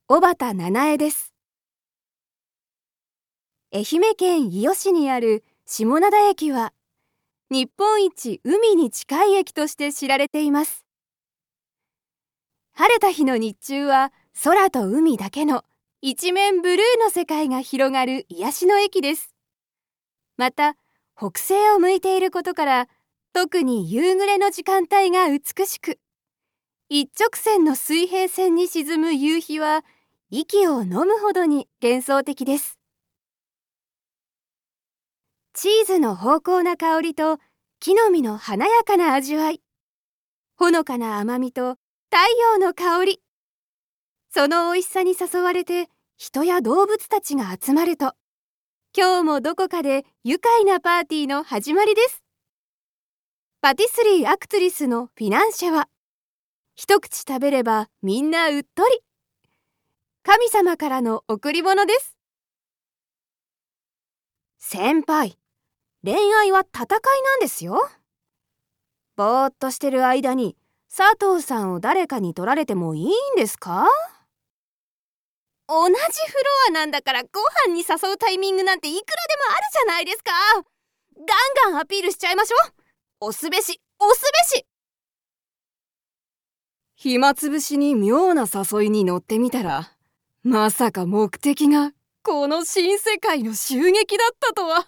小畑七重です。愛媛県伊予市にある下灘駅は、日本一海に近い駅として知られています。晴れた日の日中は空と海だけの一面ブルーの世界が広がる癒しの駅です。また、北西を向いていることから、特に夕暮れの時間帯が美しく、一直線の水平線に沈む夕日は息を飲むほどに幻想的です。チーズの芳香な香りと木の実の華やかな味わい、ほのかな甘みと太陽の香り、その美味しさに誘われて人や動物たちが集まると、今日もどこかで愉快なパーティーの始まりです。パティスリーアクトリスのフィナンシェは、一口食べればみんなうっとり。神様からの贈り物です。先輩、恋愛は戦いなんですよ。ぼーっとしてる間に佐藤さんを誰かに取られてもいいんですか？同じフロアなんだからご飯に誘うタイミングなんていくらでもあるじゃないですか。ガンガンアピールしちゃいましょう。押すべし押すべし。暇つぶしに妙な誘いに乗ってみたら、まさか目的がこの新世界の襲撃だったとは。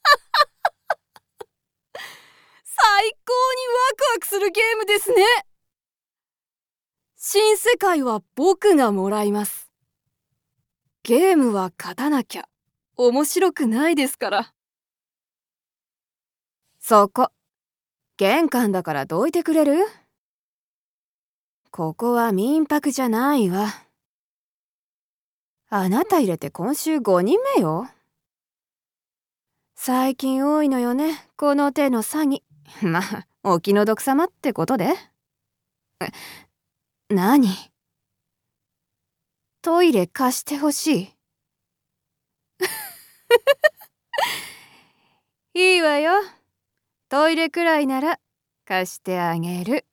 最高にワクワクするゲームですね。新世界は僕がもらいます。ゲームは勝たなきゃ面白くないですから。そこ、玄関だからどいてくれる？ここは民泊じゃないわ。あなた入れて今週5人目よ。最近多いのよね、この手の詐欺。まあ、お気の毒様ってことで。何？トイレ貸してほしい。いいわよ。トイレくらいなら貸してあげる。